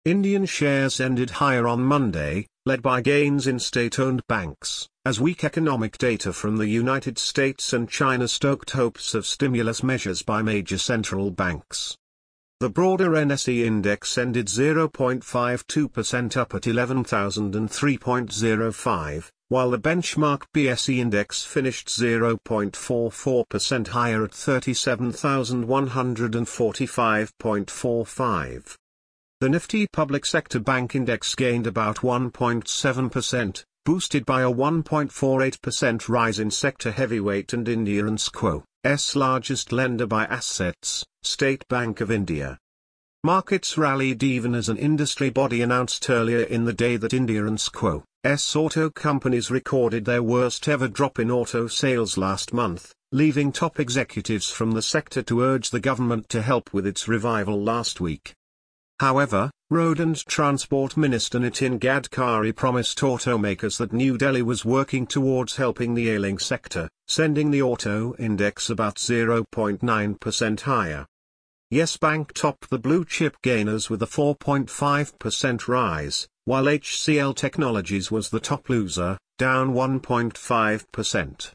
Indian shares ended higher on Monday, led by gains in state-owned banks, as weak economic data from the United States and China stoked hopes of stimulus measures by major central banks. The broader NSE index ended 0.52% up at 11,003.05, while the benchmark BSE index finished 0.44% higher at 37,145.45. The Nifty Public Sector Bank Index gained about 1.7%, boosted by a 1.48% rise in sector heavyweight and India & Co.'s largest lender by assets, State Bank of India. Markets rallied even as an industry body announced earlier in the day that India & Co.'s auto companies recorded their worst ever drop in auto sales last month, leaving top executives from the sector to urge the government to help with its revival last week. However, Road and Transport Minister Nitin Gadkari promised automakers that New Delhi was working towards helping the ailing sector, sending the auto index about 0.9% higher. Yes Bank topped the blue-chip gainers with a 4.5% rise, while HCL Technologies was the top loser, down 1.5%.